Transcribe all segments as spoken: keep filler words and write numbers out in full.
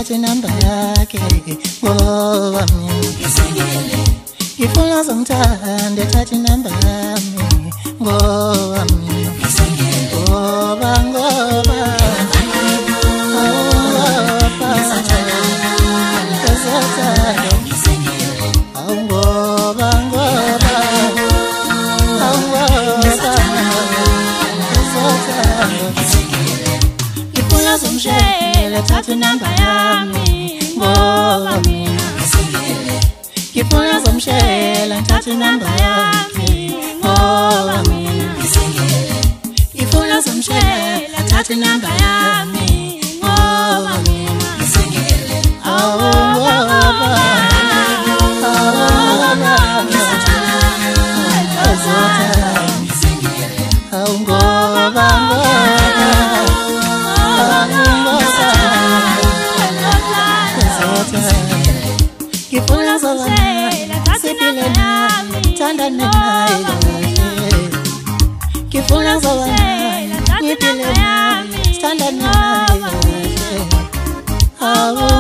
thathe namba yakhe ngoba mina ngifuna uzongithanda thathe namba yami ngoba mina ngoba ngoba thathe namba yami ngoba mina ngifuna uzomshela thathe namba yakhe ngoba mina ngifuna uzomshela thathe namba yami ngoba mina awu ngoba awu ngoba ngifuna uzomshela siphile naye thanda naye ngifuna uzomshela ngiphile naye thanda naye awu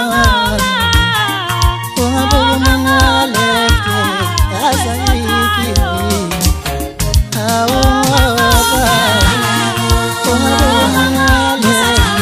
ungabuka mangale azayiki awu ungabuka mangale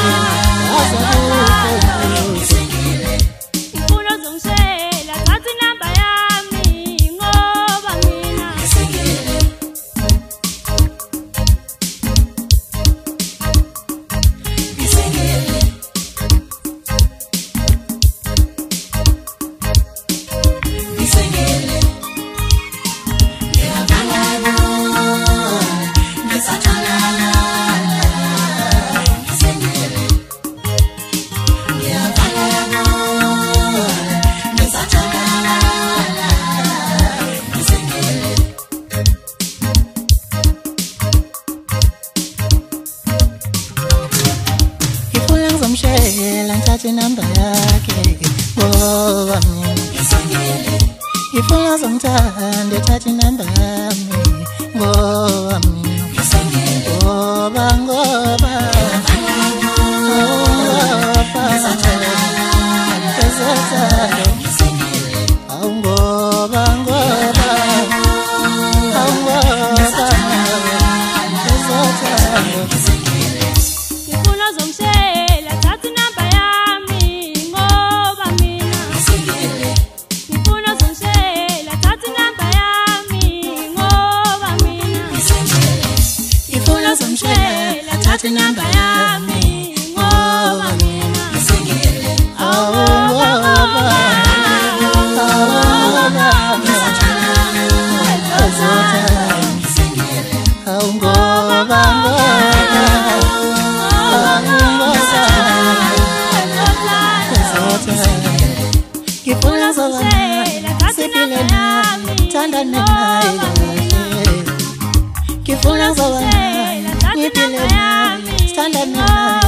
ngizomshela thathe namba yakhe ngoba mina ngifuna uzongithanda thathe namba yami ngoba mina ngoba ngoba awu ngoba ngoba awu ngoba ngifuna uzomshela thathe namba yami ngoba mina ngifuna uzomshela thathe namba yami ngoba mina ngifuna uzomshela thathe namba yami ngoba mina awu ngoba awu ngoba ngifuna uzomshela siphile naye thanda naye ngifuna uzomshela ngiphile naye thanda naye